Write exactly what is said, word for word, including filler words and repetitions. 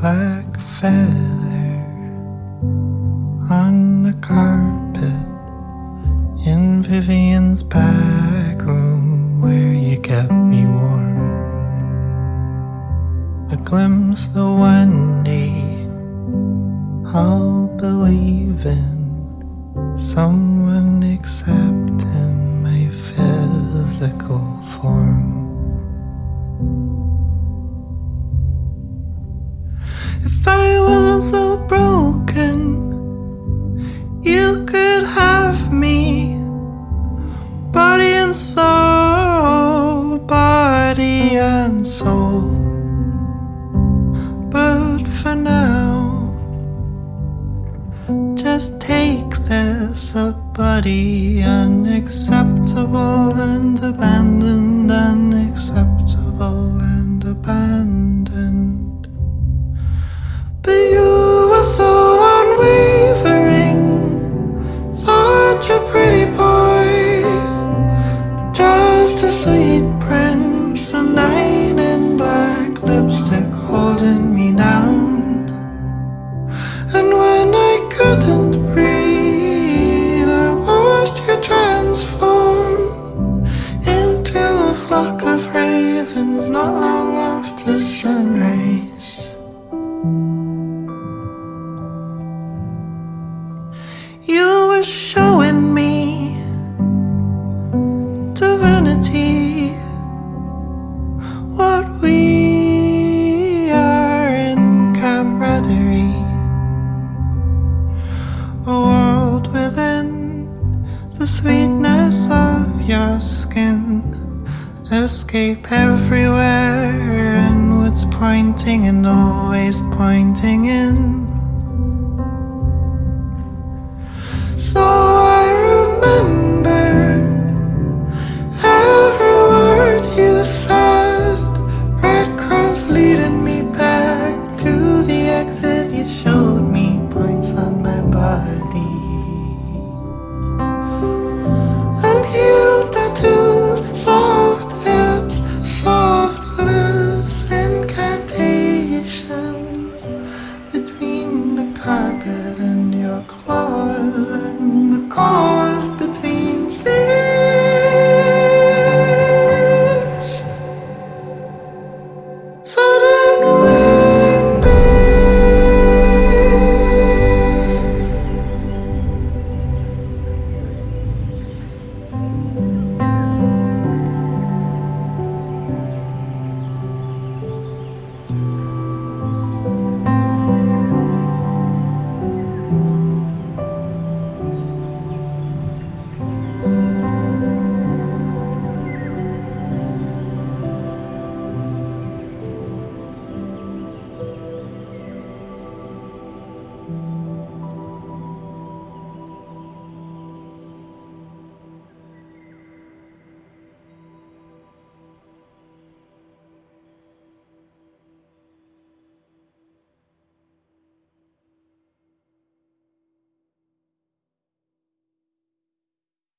black feather on the carpet in Vivian's back room where you kept me warm. A glimpse of Wendy, I'll believe in someone accepting my physical form. If I wasn't so broken, you could have me, body and soul, body and soul. But for now, just take this, a body unacceptable and abandoned, unacceptable and abandoned. But you were so unwavering, such a pretty boy, just a sweet prince, a knight in black lipstick holding me down. And when I couldn't breathe, I watched you transform into a flock of ravens not long after sunrise. You were showing me divinity, what we are in camaraderie, a world within the sweetness of your skin, escape everywhere, inwards pointing and always pointing in.